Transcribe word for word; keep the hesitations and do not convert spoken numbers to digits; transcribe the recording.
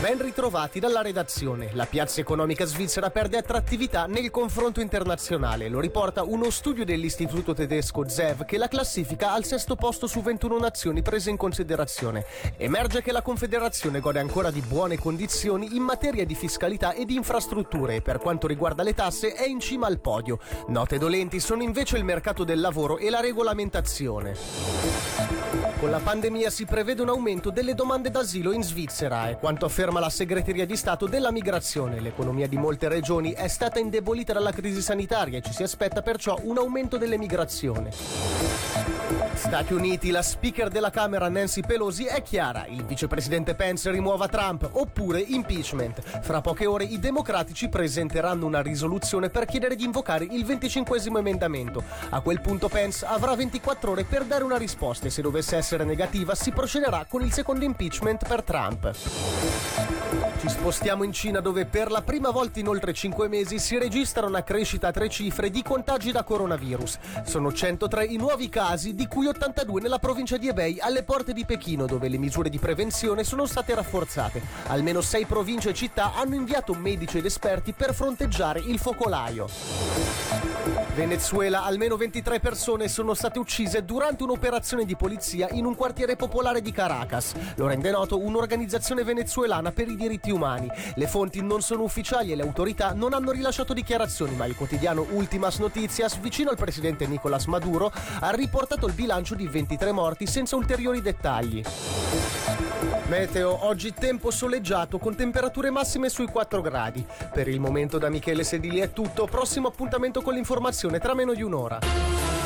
Ben ritrovati dalla redazione. La piazza economica svizzera perde attrattività nel confronto internazionale. Lo riporta uno studio dell'istituto tedesco Z E V che la classifica al sesto posto su ventuno nazioni prese in considerazione. Emerge che la Confederazione gode ancora di buone condizioni in materia di fiscalità e di infrastrutture e per quanto riguarda le tasse è in cima al podio. Note dolenti sono invece il mercato del lavoro e la regolamentazione. Con la pandemia si prevede un aumento delle domande d'asilo in Svizzera, è quanto afferma la segreteria di Stato della migrazione. L'economia di molte regioni è stata indebolita dalla crisi sanitaria e ci si aspetta perciò un aumento dell'emigrazione. Stati Uniti, la speaker della Camera Nancy Pelosi è chiara, il vicepresidente Pence rimuova Trump oppure impeachment. Fra poche ore i democratici presenteranno una risoluzione per chiedere di invocare il venticinquesimo emendamento. A quel punto Pence avrà ventiquattro ore per dare una risposta e se dovesse essere negativa si procederà con il secondo impeachment per Trump. Ci spostiamo in Cina dove per la prima volta in oltre cinque mesi si registra una crescita a tre cifre di contagi da coronavirus. Sono centotré i nuovi casi, di cui ottantadue nella provincia di Hebei alle porte di Pechino, dove le misure di prevenzione sono state rafforzate. Almeno sei province e città hanno inviato medici ed esperti per fronteggiare il focolaio. Venezuela, almeno ventitré persone sono state uccise durante un'operazione di polizia in un quartiere popolare di Caracas. Lo rende noto un'organizzazione venezuelana per i diritti umani. Le fonti non sono ufficiali e le autorità non hanno rilasciato dichiarazioni, ma il quotidiano Ultimas Noticias, vicino al presidente Nicolás Maduro, ha riportato il bilancio di ventitré morti senza ulteriori dettagli. Meteo, oggi tempo soleggiato con temperature massime sui quattro gradi. Per il momento da Michele Sedili è tutto, prossimo appuntamento con l'informazione tra meno di un'ora.